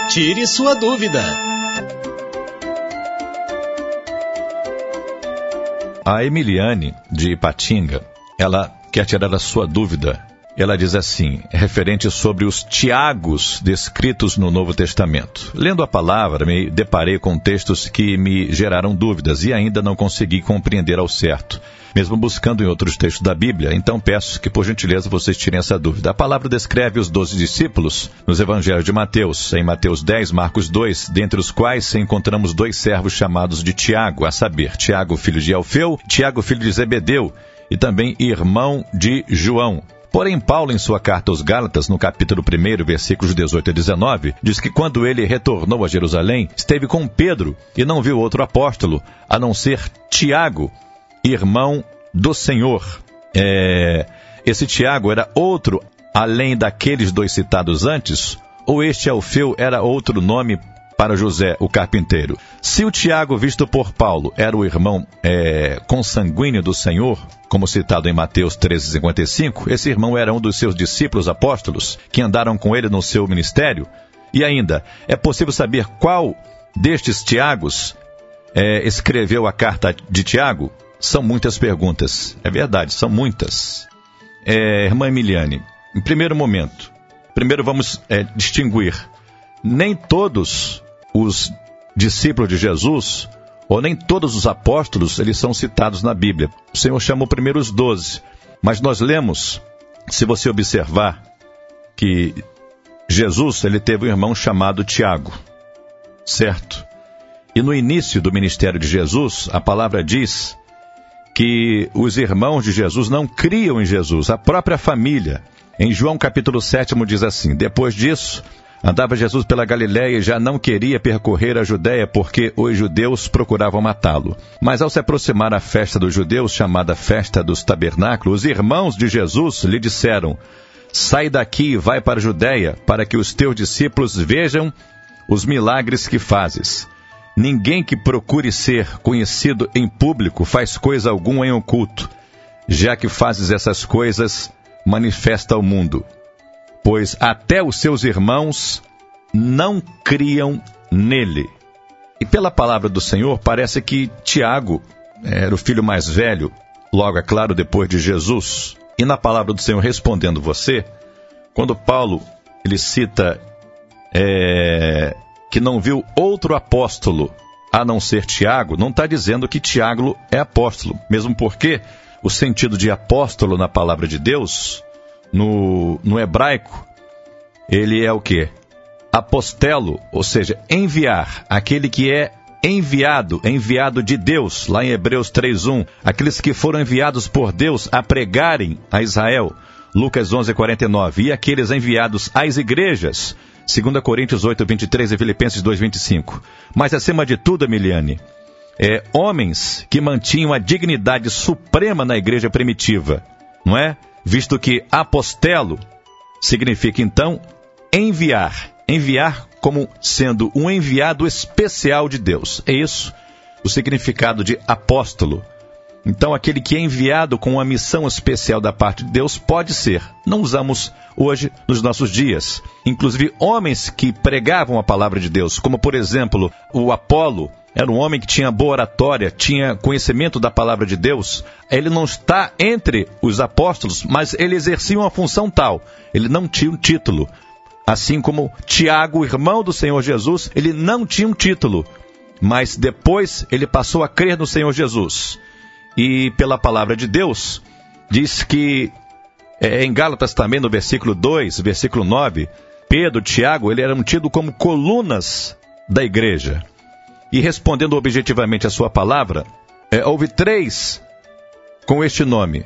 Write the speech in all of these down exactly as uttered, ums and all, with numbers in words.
Tire sua dúvida. A Emiliane, de Ipatinga, ela quer tirar a sua dúvida. Ela diz assim, referente sobre os Tiagos descritos no Novo Testamento. Lendo a palavra, me deparei com textos que me geraram dúvidas e ainda não consegui compreender ao certo, mesmo buscando em outros textos da Bíblia. Então peço que, por gentileza, vocês tirem essa dúvida. A palavra descreve os doze discípulos nos evangelhos de Mateus, em Mateus dez, Marcos dois, dentre os quais encontramos dois servos chamados de Tiago, a saber, Tiago, filho de Alfeu, Tiago, filho de Zebedeu, e também irmão de João. Porém, Paulo, em sua carta aos Gálatas, no capítulo um, versículos dezoito a dezenove, diz que quando ele retornou a Jerusalém, esteve com Pedro e não viu outro apóstolo, a não ser Tiago, irmão do Senhor. É... Esse Tiago era outro, além daqueles dois citados antes, ou este Alfeu era outro nome para José, o carpinteiro? Se o Tiago, visto por Paulo, era o irmão é, consanguíneo do Senhor, como citado em Mateus treze, cinquenta e cinco, esse irmão era um dos seus discípulos apóstolos, que andaram com ele no seu ministério? E ainda, é possível saber qual destes Tiagos é, escreveu a carta de Tiago? São muitas perguntas. É verdade, são muitas. É, irmã Emiliane, em primeiro momento, primeiro vamos é, distinguir, nem todos os discípulos de Jesus, ou nem todos os apóstolos, eles são citados na Bíblia. O Senhor chamou primeiro os doze, mas nós lemos, se você observar, que Jesus, ele teve um irmão chamado Tiago, certo? E no início do ministério de Jesus, a palavra diz que os irmãos de Jesus não criam em Jesus, a própria família. Em João capítulo sete diz assim, depois disso, andava Jesus pela Galiléia e já não queria percorrer a Judéia porque os judeus procuravam matá-lo. Mas ao se aproximar a festa dos judeus, chamada Festa dos Tabernáculos, os irmãos de Jesus lhe disseram, sai daqui e vai para a Judéia, para que os teus discípulos vejam os milagres que fazes. Ninguém que procure ser conhecido em público faz coisa alguma em oculto. Já que fazes essas coisas, manifesta ao mundo. Pois até os seus irmãos não criam nele. E pela palavra do Senhor, parece que Tiago era o filho mais velho, logo, é claro, depois de Jesus. E na palavra do Senhor, respondendo você, quando Paulo ele cita é, que não viu outro apóstolo a não ser Tiago, não está dizendo que Tiago é apóstolo, mesmo porque o sentido de apóstolo na palavra de Deus, no, no hebraico, ele é o quê? Apostelo, ou seja, enviar, aquele que é enviado, enviado de Deus, lá em Hebreus três, um, aqueles que foram enviados por Deus a pregarem a Israel, Lucas onze, quarenta e nove, e aqueles enviados às igrejas, dois Coríntios oito, vinte e três e Filipenses dois, vinte e cinco. Mas acima de tudo, Emiliane, é, homens que mantinham a dignidade suprema na igreja primitiva, não é? Visto que apostelo significa então enviar, enviar como sendo um enviado especial de Deus. É isso o significado de apóstolo. Então, aquele que é enviado com uma missão especial da parte de Deus pode ser. Não usamos hoje nos nossos dias. Inclusive, homens que pregavam a palavra de Deus, como, por exemplo, o Apolo, era um homem que tinha boa oratória, tinha conhecimento da palavra de Deus. Ele não está entre os apóstolos, mas ele exercia uma função tal. Ele não tinha um título. Assim como Tiago, irmão do Senhor Jesus, ele não tinha um título. Mas depois ele passou a crer no Senhor Jesus. E pela palavra de Deus, diz que é, em Gálatas também, no versículo dois, versículo nove, Pedro, Tiago, ele eram tidos como colunas da igreja. E respondendo objetivamente a sua palavra, é, houve três com este nome.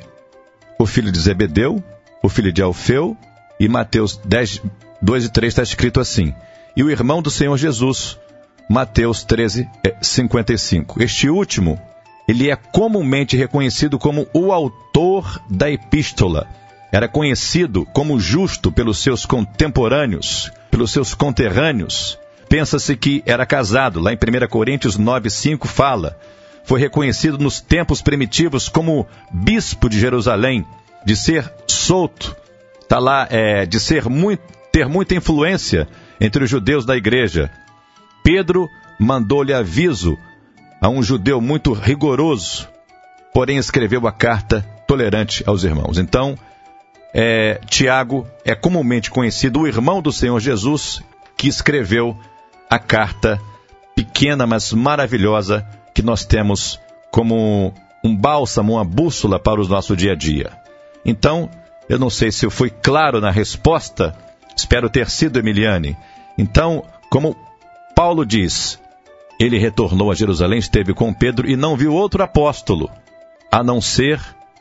O filho de Zebedeu, o filho de Alfeu, e Mateus dez, dois e três está escrito assim. E o irmão do Senhor Jesus, Mateus treze, cinquenta e cinco. Este último, ele é comumente reconhecido como o autor da epístola. Era conhecido como justo pelos seus contemporâneos, pelos seus conterrâneos. Pensa-se que era casado. Lá em primeira Coríntios nove, cinco fala. Foi reconhecido nos tempos primitivos como bispo de Jerusalém, de ser solto. Está lá, é, de ser muito, ter muita influência entre os judeus da igreja. Pedro mandou-lhe aviso a um judeu muito rigoroso, porém escreveu a carta tolerante aos irmãos. Então, é, Tiago é comumente conhecido o irmão do Senhor Jesus, que escreveu a carta pequena, mas maravilhosa, que nós temos como um bálsamo, uma bússola para o nosso dia a dia. Então, eu não sei se eu fui claro na resposta, espero ter sido, Emiliane. Então, como Paulo diz, ele retornou a Jerusalém, esteve com Pedro e não viu outro apóstolo, a não ser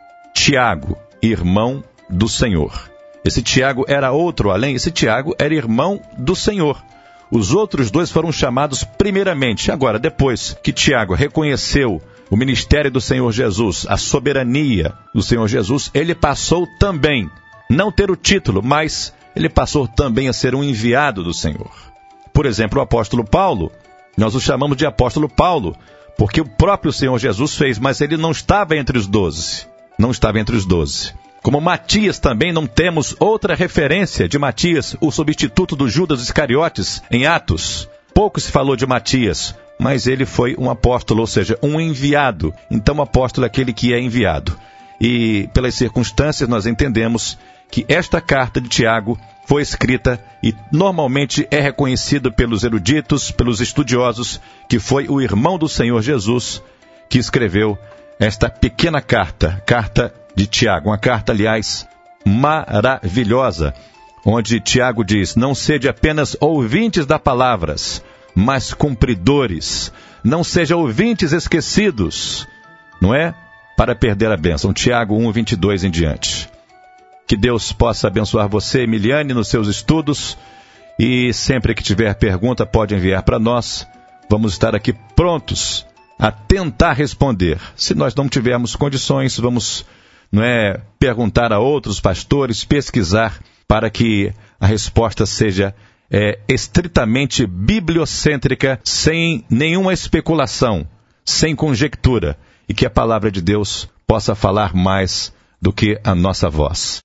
Tiago, irmão do Senhor. Esse Tiago era outro além, esse Tiago era irmão do Senhor. Os outros dois foram chamados primeiramente. Agora, depois que Tiago reconheceu o ministério do Senhor Jesus, a soberania do Senhor Jesus, ele passou também, não ter o título, mas ele passou também a ser um enviado do Senhor. Por exemplo, o apóstolo Paulo, nós o chamamos de apóstolo Paulo, porque o próprio Senhor Jesus fez, mas ele não estava entre os doze. Não estava entre os doze. Como Matias também não temos outra referência de Matias, o substituto do Judas Iscariotes, em Atos. Pouco se falou de Matias, mas ele foi um apóstolo, ou seja, um enviado. Então, o apóstolo é aquele que é enviado. E, pelas circunstâncias, nós entendemos que esta carta de Tiago foi escrita e normalmente é reconhecido pelos eruditos, pelos estudiosos, que foi o irmão do Senhor Jesus que escreveu esta pequena carta, carta de Tiago, uma carta, aliás, maravilhosa, onde Tiago diz: não sede apenas ouvintes das palavras, mas cumpridores. Não sejam ouvintes esquecidos, não é? Para perder a bênção. Tiago um, vinte e dois em diante. Que Deus possa abençoar você, Emiliane, nos seus estudos. E sempre que tiver pergunta, pode enviar para nós. Vamos estar aqui prontos a tentar responder. Se nós não tivermos condições, vamos, não é, perguntar a outros pastores, pesquisar, para que a resposta seja é, estritamente bibliocêntrica, sem nenhuma especulação, sem conjectura, e que a palavra de Deus possa falar mais do que a nossa voz.